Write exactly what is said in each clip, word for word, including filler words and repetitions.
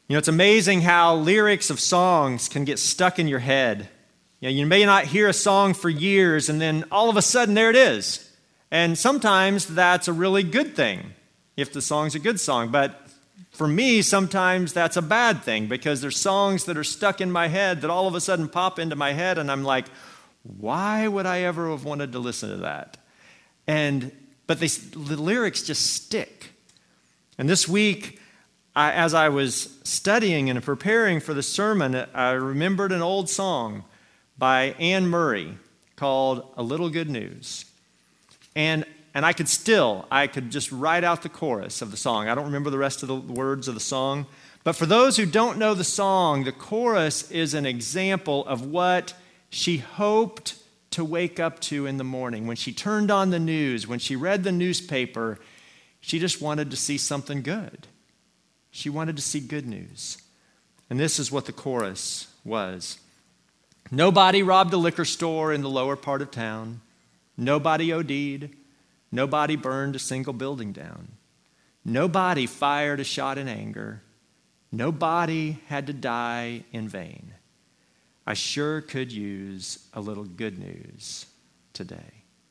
You know, it's amazing how lyrics of songs can get stuck in your head. You know, you may not hear a song for years, and then all of a sudden, there it is. And sometimes that's a really good thing, if the song's a good song. But for me, sometimes that's a bad thing, because there's songs that are stuck in my head that all of a sudden pop into my head, and I'm like, why would I ever have wanted to listen to that? And but they, the lyrics just stick. And this week, I, as I was studying and preparing for the sermon, I remembered an old song by Anne Murray called A Little Good News. And and I could still, I could just write out the chorus of the song. I don't remember the rest of the words of the song. But for those who don't know the song, the chorus is an example of what she hoped to wake up to in the morning. When she turned on the news, when she read the newspaper, she just wanted to see something good. She wanted to see good news. And this is what the chorus was. Nobody robbed a liquor store in the lower part of town. Nobody OD'd. Nobody burned a single building down. Nobody fired a shot in anger. Nobody had to die in vain. I sure could use a little good news today.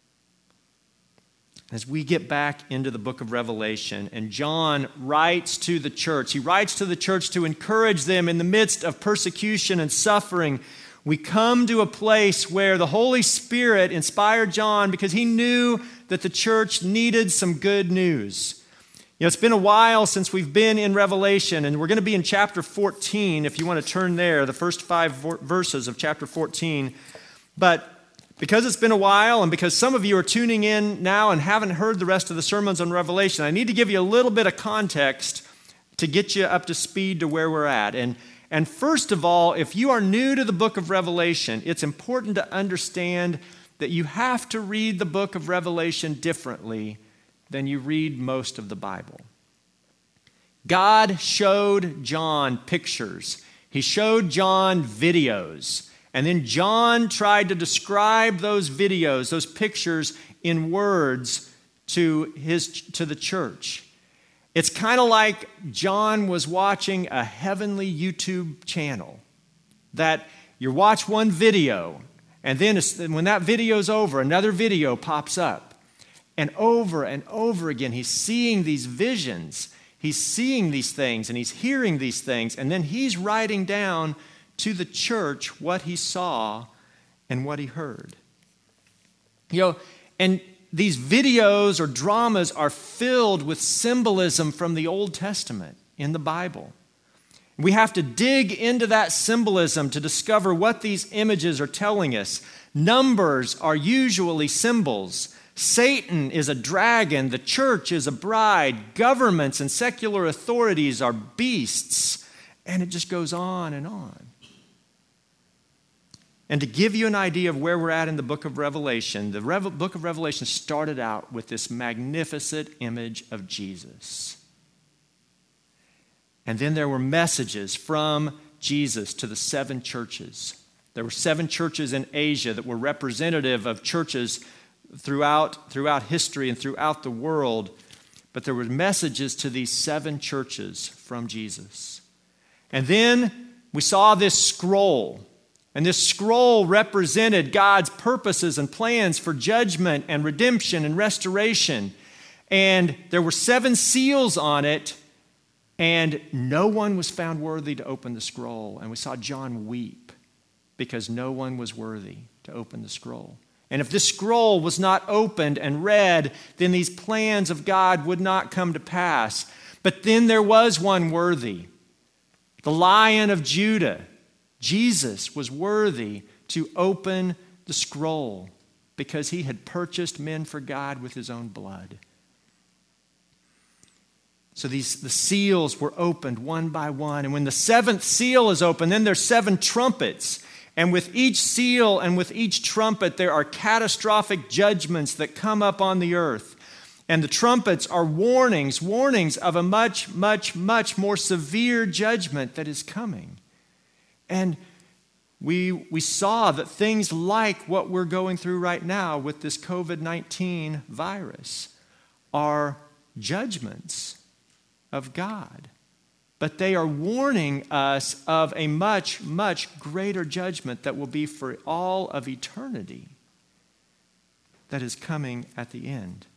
As we get back into the book of Revelation, and John writes to the church, he writes to the church to encourage them in the midst of persecution and suffering. We come to a place where the Holy Spirit inspired John because he knew that the church needed some good news. You know, it's been a while since we've been in Revelation, and we're going to be in chapter fourteen, if you want to turn there, the first five verses of chapter fourteen. But because it's been a while, and because some of you are tuning in now and haven't heard the rest of the sermons on Revelation, I need to give you a little bit of context to get you up to speed to where we're at. And, and first of all, if you are new to the book of Revelation, it's important to understand that you have to read the book of Revelation differently than you read most of the Bible. God showed John pictures. He showed John videos. And then John tried to describe those videos, those pictures, in words to his to the church. It's kind of like John was watching a heavenly YouTube channel that you watch one video, and then when that video's over, another video pops up. And over and over again, he's seeing these visions. He's seeing these things, and he's hearing these things, and then he's writing down to the church what he saw and what he heard. You know, and these videos or dramas are filled with symbolism from the Old Testament in the Bible. We have to dig into that symbolism to discover what these images are telling us. Numbers are usually symbols. Satan is a dragon. The church is a bride. Governments and secular authorities are beasts. And it just goes on and on. And to give you an idea of where we're at in the book of Revelation, the Rev- book of Revelation started out with this magnificent image of Jesus. And then there were messages from Jesus to the seven churches. There were seven churches in Asia that were representative of churches throughout, throughout history and throughout the world. But there were messages to these seven churches from Jesus. And then we saw this scroll. And this scroll represented God's purposes and plans for judgment and redemption and restoration. And there were seven seals on it, and no one was found worthy to open the scroll. And we saw John weep because no one was worthy to open the scroll. And if this scroll was not opened and read, then these plans of God would not come to pass. But then there was one worthy, the Lion of Judah. Jesus was worthy to open the scroll because he had purchased men for God with his own blood. So these the seals were opened one by one. And when the seventh seal is opened, then there's seven trumpets. And with each seal and with each trumpet, there are catastrophic judgments that come up on the earth. And the trumpets are warnings, warnings of a much, much, much more severe judgment that is coming. And we we saw that things like what we're going through right now with this covid nineteen virus are judgments of God. but they are warning us of a much, much greater judgment that will be for all of eternity that is coming at the end.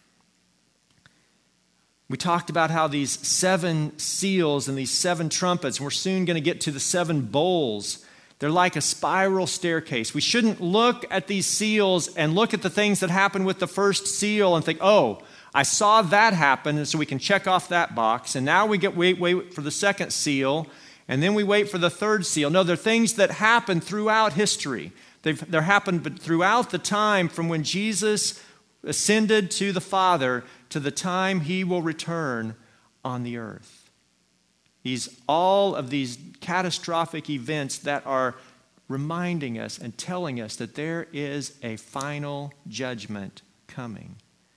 We talked about how these seven seals and these seven trumpets, and we're soon going to get to the seven bowls. They're like a spiral staircase. We shouldn't look at these seals and look at the things that happened with the first seal and think, oh, I saw that happen, and so we can check off that box. And now we get wait, wait for the second seal, and then we wait for the third seal. No, they're things that happen throughout history. They've, they're happened throughout the time from when Jesus ascended to the Father to the time he will return on the earth. These, all of these catastrophic events that are reminding us and telling us that there is a final judgment coming.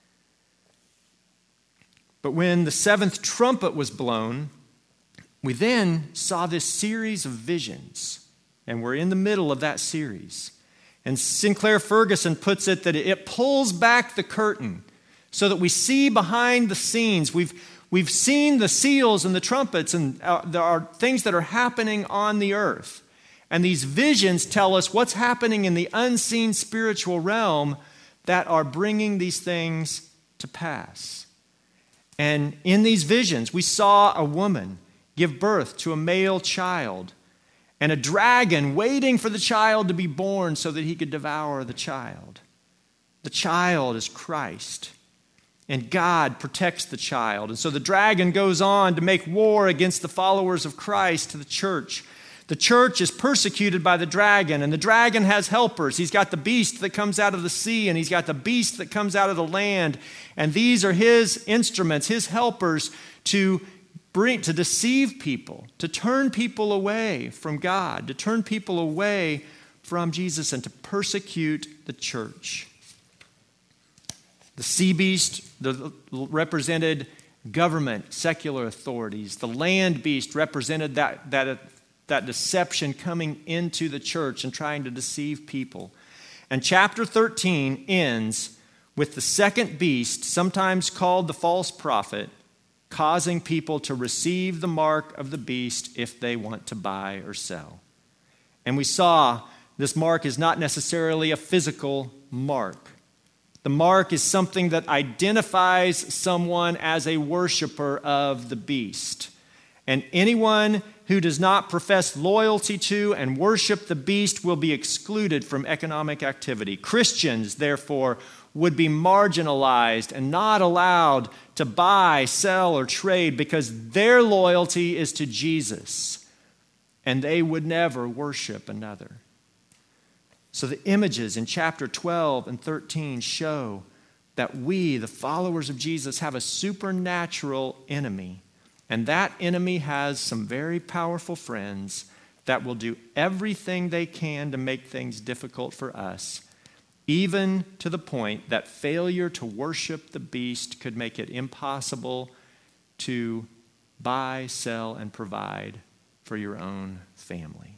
But when the seventh trumpet was blown, we then saw this series of visions, and we're in the middle of that series. And Sinclair Ferguson puts it that it pulls back the curtain so that we see behind the scenes. We've, we've seen the seals and the trumpets, and uh, there are things that are happening on the earth. And these visions tell us what's happening in the unseen spiritual realm that are bringing these things to pass. And in these visions, we saw a woman give birth to a male child and a dragon waiting for the child to be born so that he could devour the child. The child is Christ, and God protects the child. And so the dragon goes on to make war against the followers of Christ to the church. The church is persecuted by the dragon, and the dragon has helpers. He's got the beast that comes out of the sea, and he's got the beast that comes out of the land. And these are his instruments, his helpers to bring, to deceive people, to turn people away from God, to turn people away from Jesus, and to persecute the church. The sea beast the, represented government, secular authorities. The land beast represented that, that, that deception coming into the church and trying to deceive people. And chapter thirteen ends with the second beast, sometimes called the false prophet, causing people to receive the mark of the beast if they want to buy or sell. And we saw this mark is not necessarily a physical mark. The mark is something that identifies someone as a worshiper of the beast. And anyone who does not profess loyalty to and worship the beast will be excluded from economic activity. Christians, therefore, would be marginalized and not allowed to buy, sell, or trade because their loyalty is to Jesus, and they would never worship another. So the images in chapter twelve and thirteen show that we, the followers of Jesus, have a supernatural enemy. And that enemy has some very powerful friends that will do everything they can to make things difficult for us, even to the point that failure to worship the beast could make it impossible to buy, sell, and provide for your own family.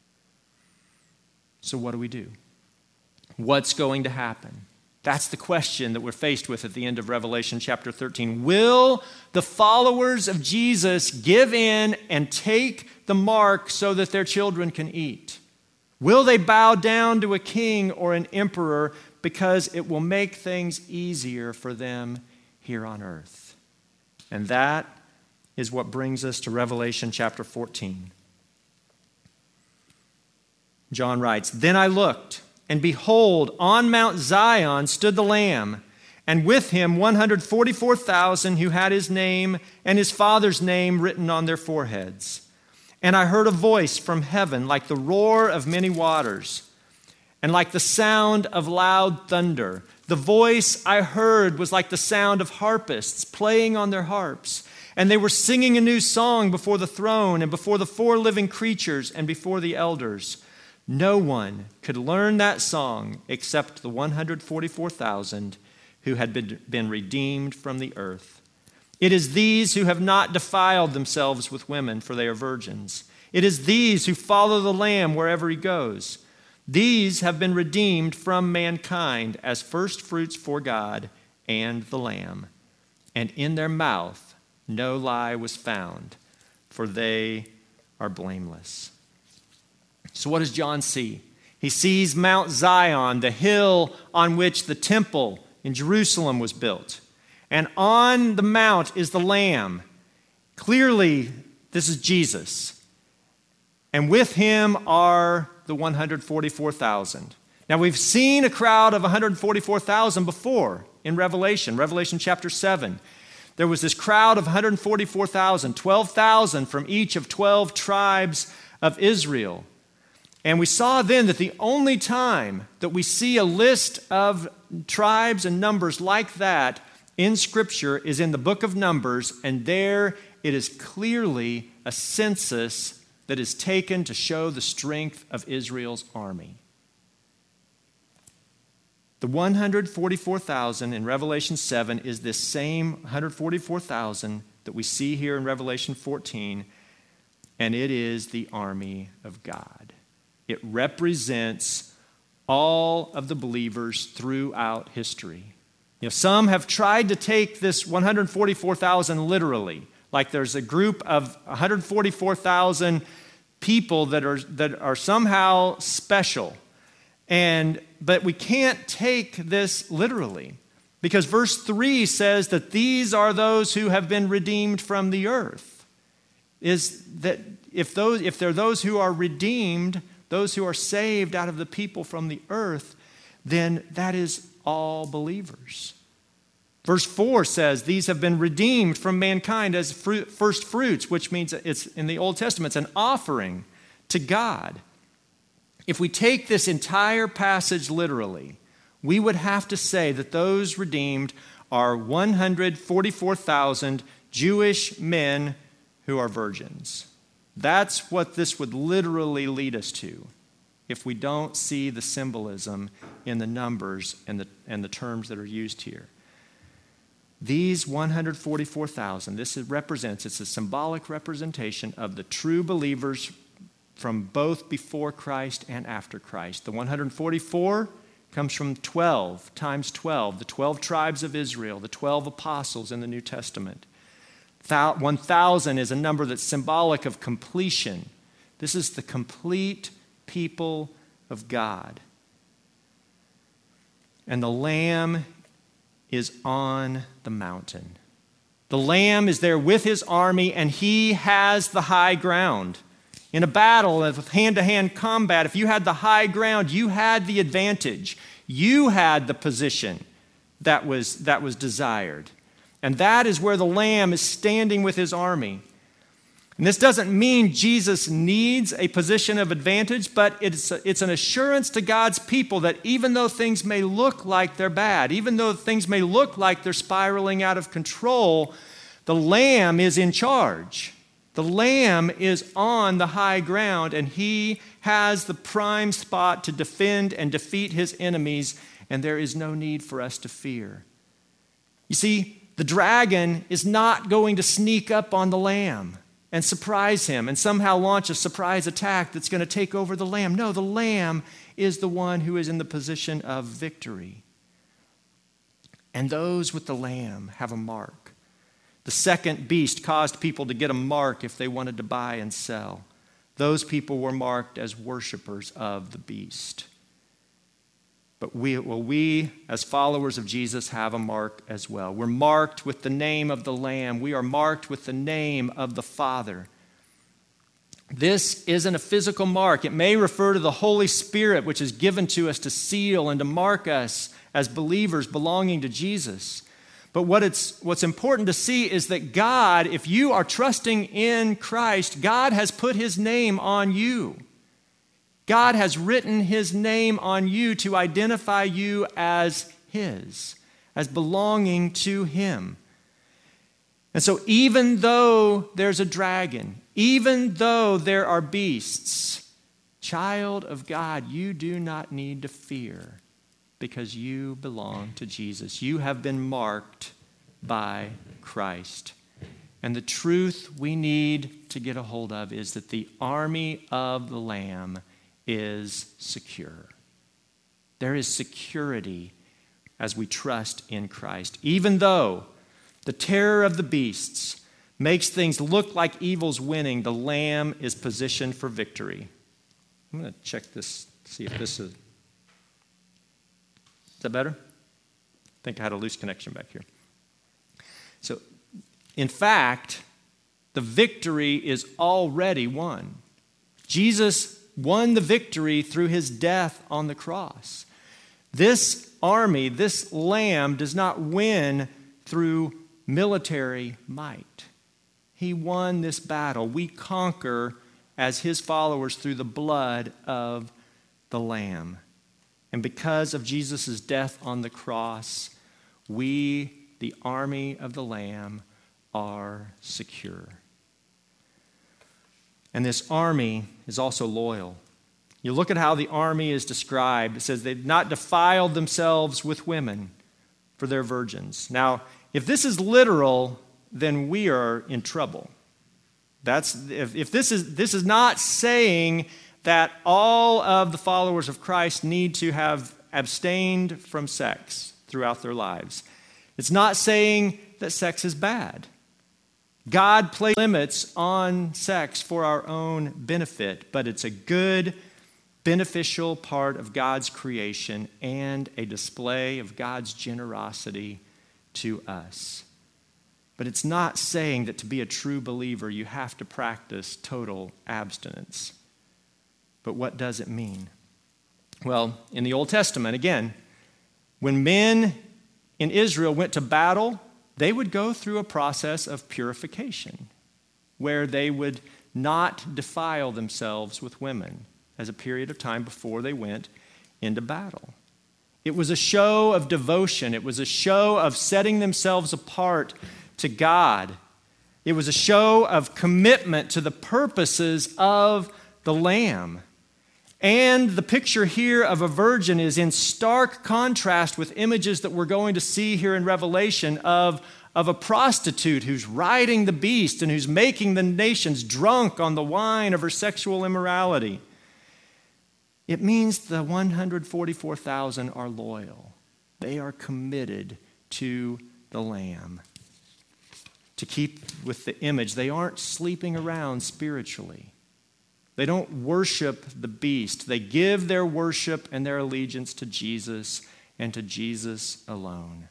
So what do we do? What's going to happen? That's the question that we're faced with at the end of Revelation chapter thirteen. Will the followers of Jesus give in and take the mark so that their children can eat? Will they bow down to a king or an emperor because it will make things easier for them here on earth? And that is what brings us to Revelation chapter fourteen. John writes, "Then I looked, and behold, on Mount Zion stood the Lamb, and with him one hundred forty-four thousand who had his name and his Father's name written on their foreheads. And I heard a voice from heaven like the roar of many waters, and like the sound of loud thunder. The voice I heard was like the sound of harpists playing on their harps. And they were singing a new song before the throne and before the four living creatures and before the elders. No one could learn that song except the one hundred forty-four thousand who had been, been redeemed from the earth. It is these who have not defiled themselves with women, for they are virgins. It is these who follow the Lamb wherever he goes. These have been redeemed from mankind as firstfruits for God and the Lamb. And in their mouth no lie was found. for they are blameless. So what does John see? He sees Mount Zion, the hill on which the temple in Jerusalem was built. And on the mount is the Lamb. Clearly, this is Jesus. And with him are the one hundred forty-four thousand. Now, we've seen a crowd of one hundred forty-four thousand before in Revelation, Revelation chapter seven. There was this crowd of one hundred forty-four thousand, twelve thousand from each of twelve tribes of Israel. And we saw then that the only time that we see a list of tribes and numbers like that in Scripture is in the book of Numbers, and there it is clearly a census that is taken to show the strength of Israel's army. The one hundred forty-four thousand in Revelation seven is this same one hundred forty-four thousand that we see here in Revelation fourteen, and it is the army of God. It represents all of the believers throughout history. You know, some have tried to take this one hundred forty-four thousand literally, like there's a group of one hundred forty-four thousand people that are that are somehow special. And but we can't take this literally, because verse three says that these are those who have been redeemed from the earth. Is that if those if they're those who are redeemed, those who are saved out of the people from the earth, then that is all believers. Verse four says, these have been redeemed from mankind as fruit, first fruits, which means it's in the Old Testament, it's an offering to God. If we take this entire passage literally, we would have to say that those redeemed are one hundred forty-four thousand Jewish men who are virgins. That's what this would literally lead us to if we don't see the symbolism in the numbers and the, and the terms that are used here. These one hundred forty-four thousand, this represents, it's a symbolic representation of the true believers from both before Christ and after Christ. The one hundred forty-four comes from twelve times twelve, the twelve tribes of Israel, the twelve apostles in the New Testament. one thousand is a number that's symbolic of completion. This is the complete people of God. And the Lamb is on the mountain. The Lamb is there with his army, and he has the high ground. In a battle of hand-to-hand combat, if you had the high ground, you had the advantage. You had the position that was, that was desired. And that is where the Lamb is standing with his army. And this doesn't mean Jesus needs a position of advantage, but it's, a, it's an assurance to God's people that even though things may look like they're bad, even though things may look like they're spiraling out of control, the Lamb is in charge. The Lamb is on the high ground, and he has the prime spot to defend and defeat his enemies, and there is no need for us to fear. You see, the dragon is not going to sneak up on the Lamb and surprise him and somehow launch a surprise attack that's going to take over the Lamb. No, the Lamb is the one who is in the position of victory. And those with the Lamb have a mark. The second beast caused people to get a mark if they wanted to buy and sell. Those people were marked as worshipers of the beast. But we, well, we, as followers of Jesus, have a mark as well. We're marked with the name of the Lamb. We are marked with the name of the Father. This isn't a physical mark. It may refer to the Holy Spirit, which is given to us to seal and to mark us as believers belonging to Jesus. But what it's, what's important to see is that God, if you are trusting in Christ, God has put his name on you. God has written his name on you to identify you as his, as belonging to him. And so even though there's a dragon, even though there are beasts, child of God, you do not need to fear, because you belong to Jesus. You have been marked by Christ. And the truth we need to get a hold of is that the army of the Lamb is secure. There is security as we trust in Christ. Even though the terror of the beasts makes things look like evil's winning, the Lamb is positioned for victory. I'm going to check this, see if this is... Is that better? I think I had a loose connection back here. So, in fact, the victory is already won. Jesus won the victory through his death on the cross. This army, this Lamb, does not win through military might. He won this battle. We conquer as his followers through the blood of the Lamb. And because of Jesus' death on the cross, we, the army of the Lamb, are secure. And this army is also loyal. You look at how the army is described. It says they've not defiled themselves with women, for their virgins. Now, if this is literal, then we are in trouble. That's if, if this is this is not saying that all of the followers of Christ need to have abstained from sex throughout their lives. It's not saying that sex is bad. God placed limits on sex for our own benefit, but it's a good, beneficial part of God's creation and a display of God's generosity to us. But it's not saying that to be a true believer, you have to practice total abstinence. But what does it mean? Well, in the Old Testament, again, when men in Israel went to battle, they would go through a process of purification where they would not defile themselves with women as a period of time before they went into battle. It was a show of devotion. It was a show of setting themselves apart to God. It was a show of commitment to the purposes of the Lamb. And the picture here of a virgin is in stark contrast with images that we're going to see here in Revelation of, of a prostitute who's riding the beast and who's making the nations drunk on the wine of her sexual immorality. It means the one hundred forty-four thousand are loyal. They are committed to the Lamb. To keep with the image, they aren't sleeping around spiritually. They don't worship the beast. They give their worship and their allegiance to Jesus and to Jesus alone.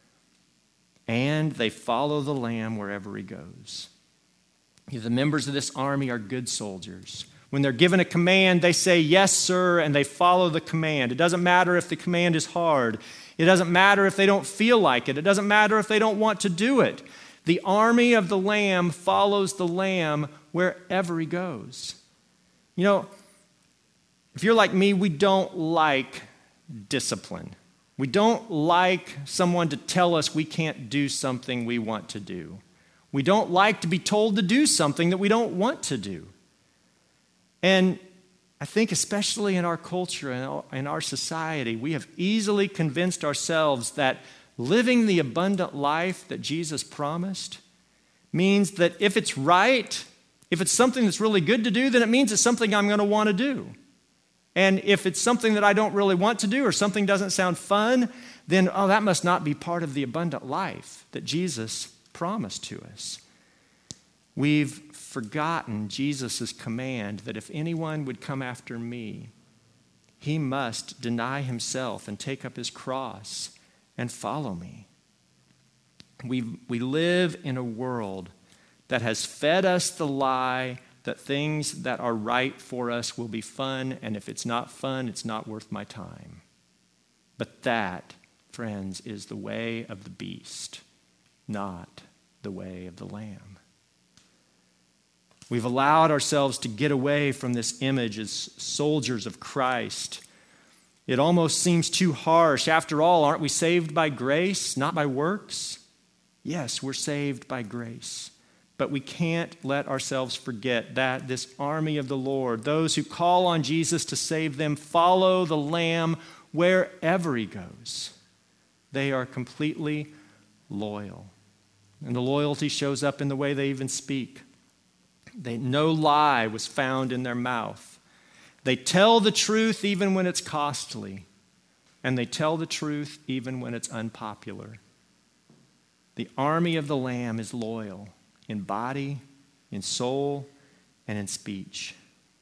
And they follow the Lamb wherever he goes. The members of this army are good soldiers. When they're given a command, they say, yes, sir, and they follow the command. It doesn't matter if the command is hard. It doesn't matter if they don't feel like it. It doesn't matter if they don't want to do it. The army of the Lamb follows the Lamb wherever he goes. You know, if you're like me, we don't like discipline. We don't like someone to tell us we can't do something we want to do. We don't like to be told to do something that we don't want to do. And I think especially in our culture and in our society, we have easily convinced ourselves that living the abundant life that Jesus promised means that if it's right, if it's something that's really good to do, then it means it's something I'm going to want to do. And if it's something that I don't really want to do or something doesn't sound fun, then, oh, that must not be part of the abundant life that Jesus promised to us. We've forgotten Jesus' command that if anyone would come after me, he must deny himself and take up his cross and follow me. We, we live in a world that has fed us the lie that things that are right for us will be fun, and if it's not fun, it's not worth my time. But that, friends, is the way of the beast, not the way of the Lamb. We've allowed ourselves to get away from this image as soldiers of Christ. It almost seems too harsh. After all, aren't we saved by grace, not by works? Yes, we're saved by grace. But we can't let ourselves forget that this army of the Lord, those who call on Jesus to save them, follow the Lamb wherever he goes. They are completely loyal. And the loyalty shows up in the way they even speak. They, no lie was found in their mouth. They tell the truth even when it's costly. And they tell the truth even when it's unpopular. The army of the Lamb is loyal. in body, in soul, and in speech.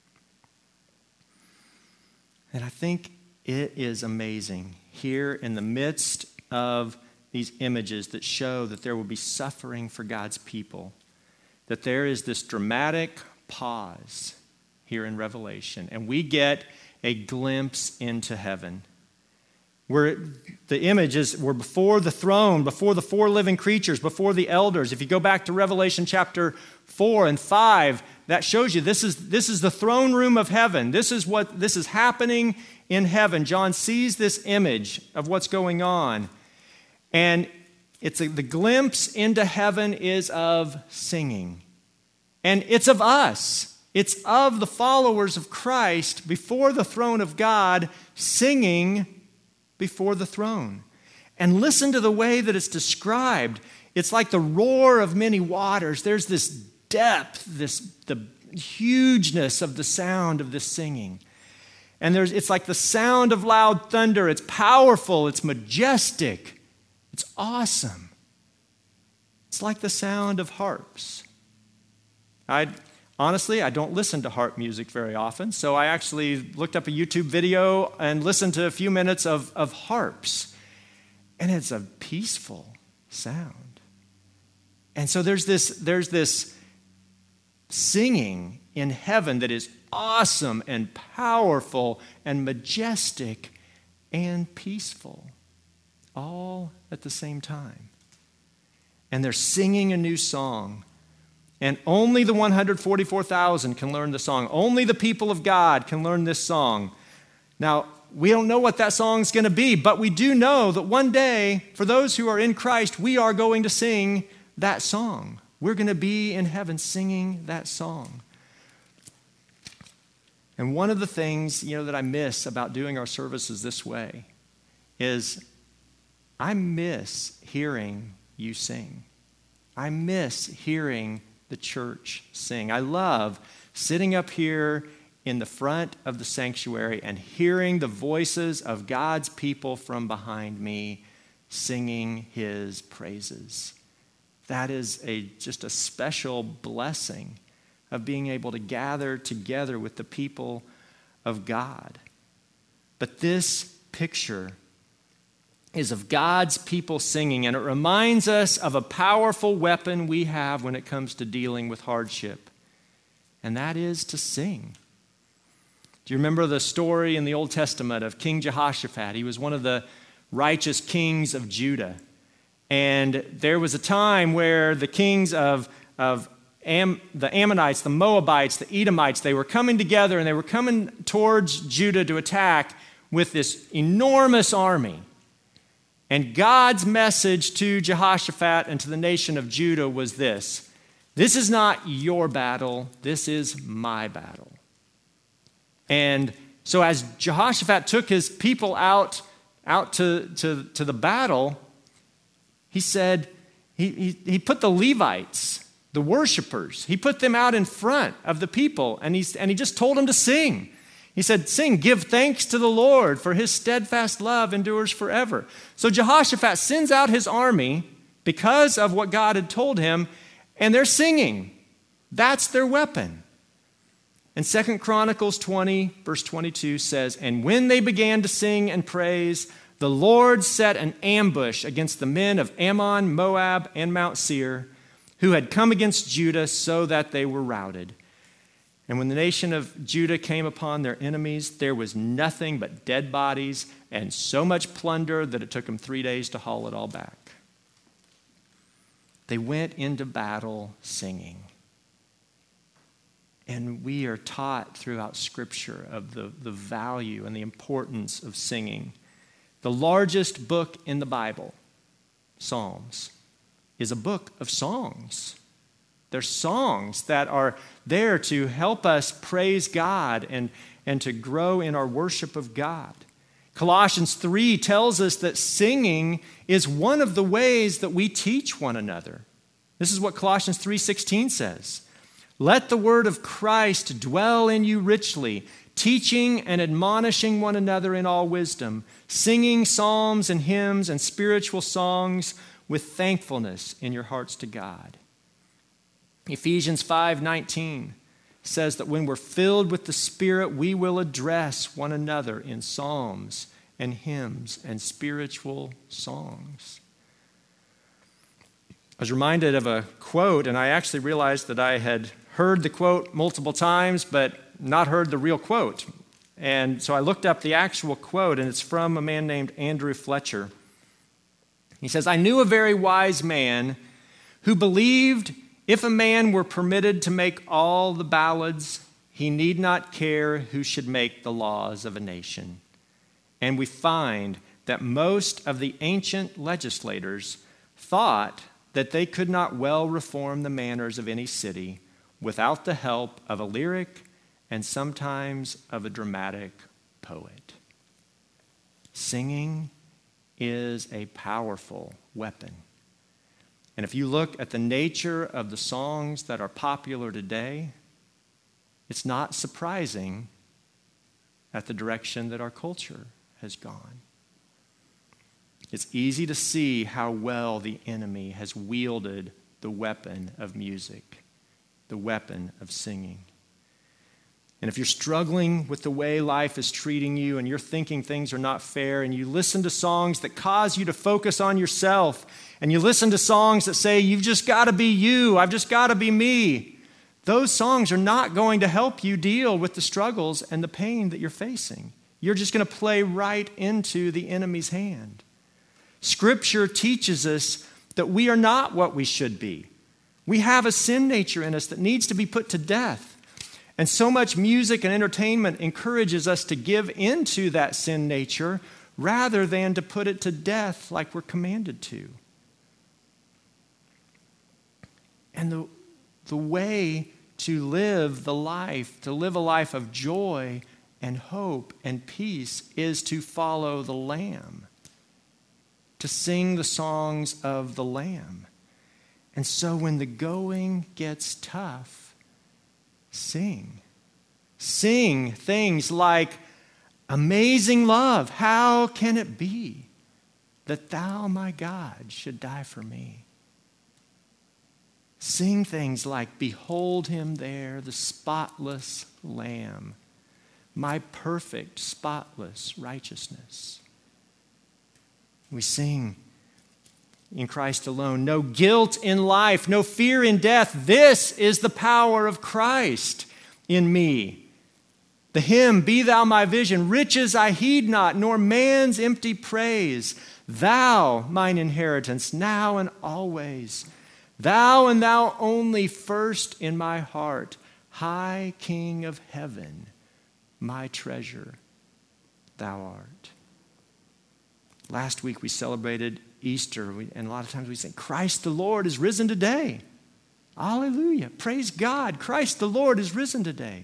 And I think it is amazing here in the midst of these images that show that there will be suffering for God's people, that there is this dramatic pause here in Revelation, and we get a glimpse into heaven. Where the images were before the throne, before the four living creatures, before the elders. If you go back to Revelation chapter four and five, that shows you this is, this is the throne room of heaven. This is what this is happening in heaven. John sees this image of what's going on. And it's a, the glimpse into heaven is of singing. And it's of us. It's of the followers of Christ before the throne of God singing before the throne. And listen to the way that it's described. It's like the roar of many waters. There's this depth, this the hugeness of the sound of this singing. And there's it's like the sound of loud thunder. It's powerful, it's majestic, it's awesome. It's like the sound of harps. I Honestly, I don't listen to harp music very often, so I actually looked up a YouTube video and listened to a few minutes of, of harps. And it's a peaceful sound. And so there's this, there's this singing in heaven that is awesome and powerful and majestic and peaceful, all at the same time. And they're singing a new song. And only the one hundred forty-four thousand can learn the song. Only the people of God can learn this song. Now, we don't know what that song's going to be, but we do know that one day, for those who are in Christ, we are going to sing that song. We're going to be in heaven singing that song. And one of the things, you know, that I miss about doing our services this way is I miss hearing you sing. I miss hearing the church sing. I love sitting up here in the front of the sanctuary and hearing the voices of God's people from behind me singing his praises. That is a just a special blessing of being able to gather together with the people of God. But this picture is of God's people singing, and it reminds us of a powerful weapon we have when it comes to dealing with hardship, and that is to sing. Do you remember the story in the Old Testament of King Jehoshaphat? He was one of the righteous kings of Judah, and there was a time where the kings of, of Am, the Ammonites, the Moabites, the Edomites, they were coming together, and they were coming towards Judah to attack with this enormous army. And God's message to Jehoshaphat and to the nation of Judah was this: this is not your battle, this is my battle. And so as Jehoshaphat took his people out, out to, to, to the battle, he said, he, he, he put the Levites, the worshipers, he put them out in front of the people, and, he's, and he just told them to sing. He said, sing, give thanks to the Lord, for his steadfast love endures forever. So Jehoshaphat sends out his army because of what God had told him, and they're singing. That's their weapon. And Second Chronicles twenty, verse twenty-two says, and when they began to sing and praise, the Lord set an ambush against the men of Ammon, Moab, and Mount Seir, who had come against Judah, so that they were routed. And when the nation of Judah came upon their enemies, there was nothing but dead bodies and so much plunder that it took them three days to haul it all back. They went into battle singing. And we are taught throughout Scripture of the, the value and the importance of singing. The largest book in the Bible, Psalms, is a book of songs. They're songs that are there to help us praise God and, and to grow in our worship of God. Colossians three tells us that singing is one of the ways that we teach one another. This is what Colossians three sixteen says. Let the word of Christ dwell in you richly, teaching and admonishing one another in all wisdom, singing psalms and hymns and spiritual songs with thankfulness in your hearts to God. Ephesians five nineteen says that when we're filled with the Spirit, we will address one another in psalms and hymns and spiritual songs. I was reminded of a quote, and I actually realized that I had heard the quote multiple times, but not heard the real quote. And so I looked up the actual quote, and it's from a man named Andrew Fletcher. He says, "I knew a very wise man who believed if a man were permitted to make all the ballads, he need not care who should make the laws of a nation. And we find that most of the ancient legislators thought that they could not well reform the manners of any city without the help of a lyric and sometimes of a dramatic poet." Singing is a powerful weapon. And if you look at the nature of the songs that are popular today, it's not surprising at the direction that our culture has gone. It's easy to see how well the enemy has wielded the weapon of music, the weapon of singing. And if you're struggling with the way life is treating you and you're thinking things are not fair, and you listen to songs that cause you to focus on yourself, and you listen to songs that say, "You've just got to be you, I've just got to be me," those songs are not going to help you deal with the struggles and the pain that you're facing. You're just going to play right into the enemy's hand. Scripture teaches us that we are not what we should be. We have a sin nature in us that needs to be put to death. And so much music and entertainment encourages us to give into that sin nature rather than to put it to death like we're commanded to. And the, the way to live the life, to live a life of joy and hope and peace, is to follow the Lamb, to sing the songs of the Lamb. And so when the going gets tough, sing. Sing things like, "Amazing love, how can it be that thou, my God, should die for me?" Sing things like, "Behold him there, the spotless Lamb, my perfect, spotless righteousness." We sing in Christ alone, "No guilt in life, no fear in death. This is the power of Christ in me." The hymn, "Be thou my vision, riches I heed not, nor man's empty praise. Thou mine inheritance, now and always. Thou and thou only first in my heart, high King of heaven, my treasure thou art." Last week we celebrated Easter, and a lot of times we say, "Christ the Lord is risen today." Hallelujah. Praise God. Christ the Lord is risen today.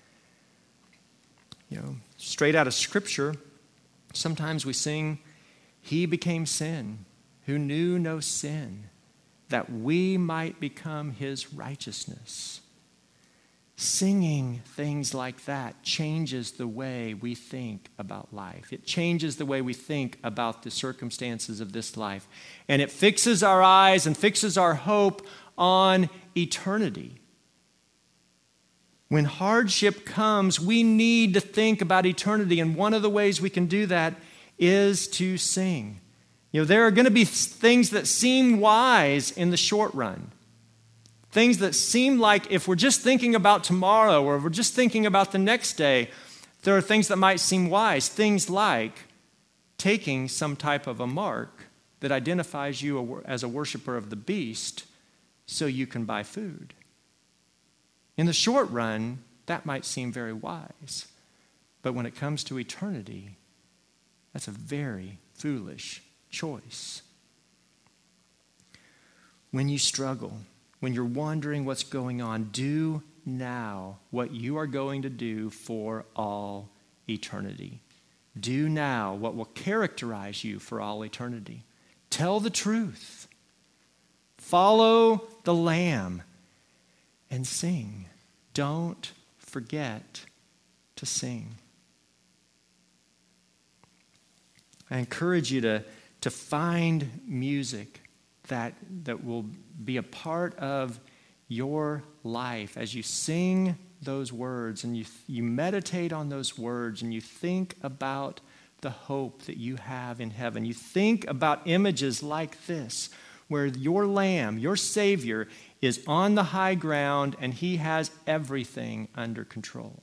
You know, straight out of Scripture, sometimes we sing, "He became sin, who knew no sin, that we might become his righteousness." Singing things like that changes the way we think about life. It changes the way we think about the circumstances of this life. And it fixes our eyes and fixes our hope on eternity. When hardship comes, we need to think about eternity, and one of the ways we can do that is to sing. You know, there are going to be things that seem wise in the short run. Things that seem like if we're just thinking about tomorrow or if we're just thinking about the next day, there are things that might seem wise. Things like taking some type of a mark that identifies you as a worshiper of the beast so you can buy food. In the short run, that might seem very wise. But when it comes to eternity, that's a very foolish choice. When you struggle, when you're wondering what's going on, do now what you are going to do for all eternity. Do now what will characterize you for all eternity. Tell the truth. Follow the Lamb and sing. Don't forget to sing. I encourage you to, to find music that, that will be a part of your life as you sing those words and you, you meditate on those words and you think about the hope that you have in heaven. You think about images like this, where your Lamb, your Savior, is on the high ground and he has everything under control.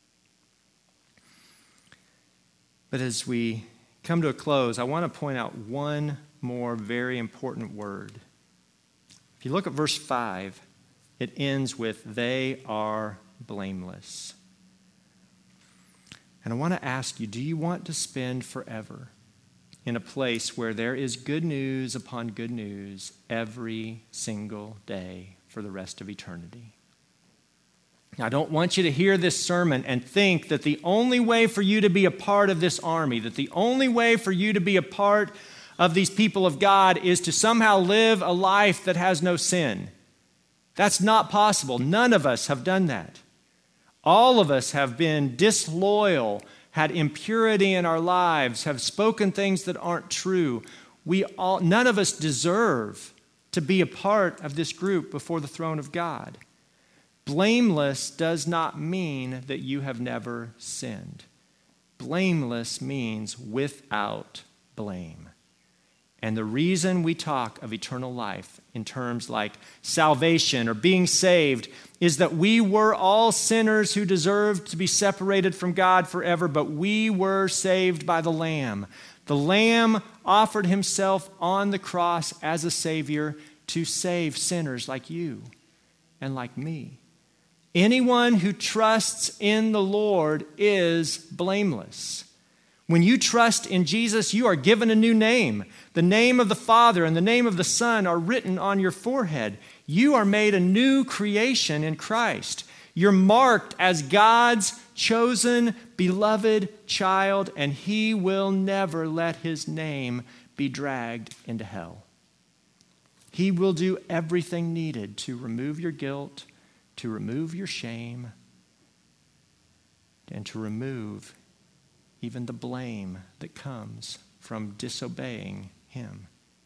But as we come to a close, I want to point out one more very important word. If you look at verse five, it ends with, they are blameless. And I want to ask you, do you want to spend forever in a place where there is good news upon good news every single day for the rest of eternity? Now, I don't want you to hear this sermon and think that the only way for you to be a part of this army, that the only way for you to be a part of these people of God is to somehow live a life that has no sin. That's not possible. None of us have done that. All of us have been disloyal, had impurity in our lives, have spoken things that aren't true. We all, none of us deserve to be a part of this group before the throne of God. Blameless does not mean that you have never sinned. Blameless means without blame. And the reason we talk of eternal life in terms like salvation or being saved is that we were all sinners who deserved to be separated from God forever, but we were saved by the Lamb. The Lamb offered himself on the cross as a Savior to save sinners like you and like me. Anyone who trusts in the Lord is blameless. When you trust in Jesus, you are given a new name. The name of the Father and the name of the Son are written on your forehead. You are made a new creation in Christ. You're marked as God's chosen, beloved child, and he will never let his name be dragged into hell. He will do everything needed to remove your guilt, to remove your shame, and to remove even the blame that comes from disobeying him.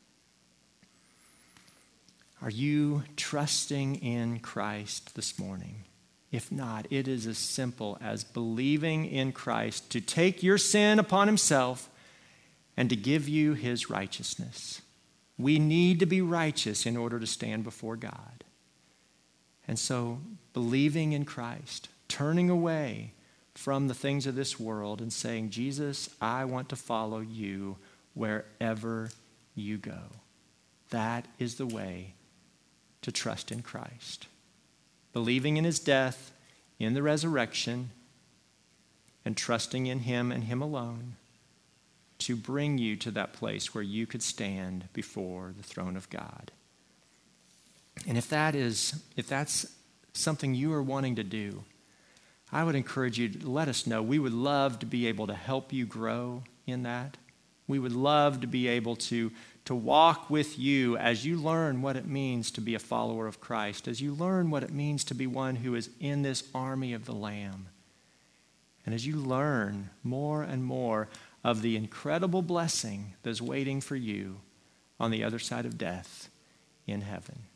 Are you trusting in Christ this morning? If not, it is as simple as believing in Christ to take your sin upon himself and to give you his righteousness. We need to be righteous in order to stand before God. And so, believing in Christ, turning away from the things of this world and saying, Jesus, I want to follow you wherever you go. That is the way to trust in Christ. Believing in his death, in the resurrection, and trusting in him and him alone to bring you to that place where you could stand before the throne of God. And if that is, if that's something you are wanting to do, I would encourage you to let us know. We would love to be able to help you grow in that. We would love to be able to, to walk with you as you learn what it means to be a follower of Christ, as you learn what it means to be one who is in this army of the Lamb. And as you learn more and more of the incredible blessing that is waiting for you on the other side of death in heaven.